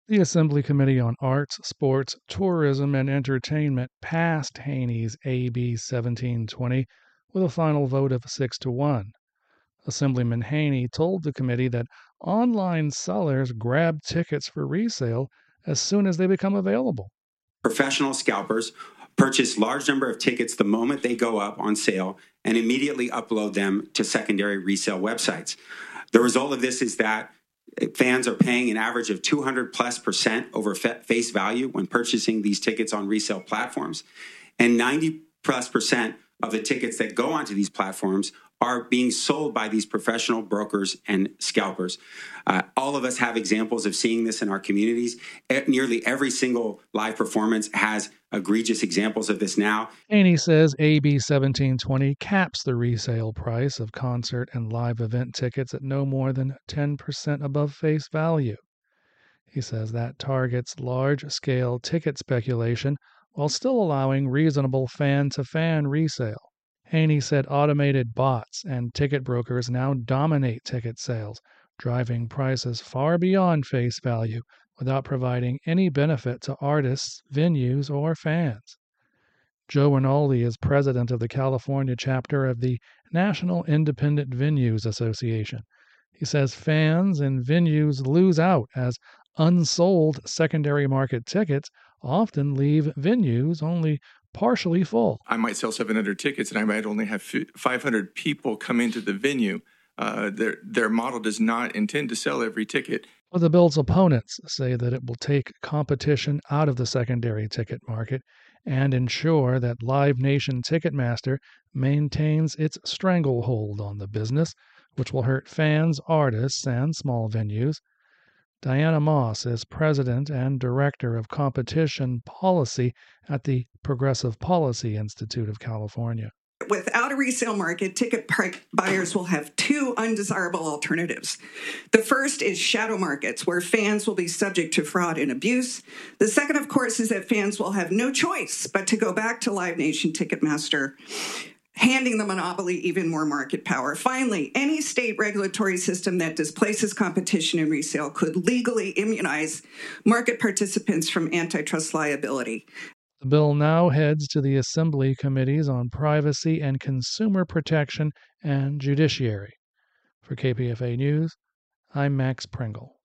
The Assembly Committee on Arts, Sports, Tourism, and Entertainment passed Haney's AB 1720 with a final vote of 6-1. Assemblyman Haney told the committee that online sellers grab tickets for resale as soon as they become available. Professional scalpers purchase large number of tickets the moment they go up on sale and immediately upload them to secondary resale websites. The result of this is that fans are paying an average of 200+% over face value when purchasing these tickets on resale platforms. And 90+% of the tickets that go onto these platforms are being sold by these professional brokers and scalpers. All of us have examples of seeing this in our communities. Nearly every single live performance has egregious examples of this now. Haney says AB 1720 caps the resale price of concert and live event tickets at no more than 10% above face value. He says that targets large-scale ticket speculation while still allowing reasonable fan-to-fan resale. Haney said automated bots and ticket brokers now dominate ticket sales, driving prices far beyond face value without providing any benefit to artists, venues, or fans. Joe Rinaldi is president of the California chapter of the National Independent Venues Association. He says fans and venues lose out as unsold secondary market tickets often leave venues only partially full. I might sell 700 tickets and I might only have 500 people come into the venue. Their model does not intend to sell every ticket. Well, the bill's opponents say that it will take competition out of the secondary ticket market and ensure that Live Nation Ticketmaster maintains its stranglehold on the business, which will hurt fans, artists, and small venues. Diana Moss is president and director of competition policy at the Progressive Policy Institute of California. Without a resale market, ticket buyers will have two undesirable alternatives. The first is shadow markets, where fans will be subject to fraud and abuse. The second, of course, is that fans will have no choice but to go back to Live Nation Ticketmaster, handing the monopoly even more market power. Finally, any state regulatory system that displaces competition in resale could legally immunize market participants from antitrust liability. The bill now heads to the Assembly Committees on Privacy and Consumer Protection and Judiciary. For KPFA News, I'm Max Pringle.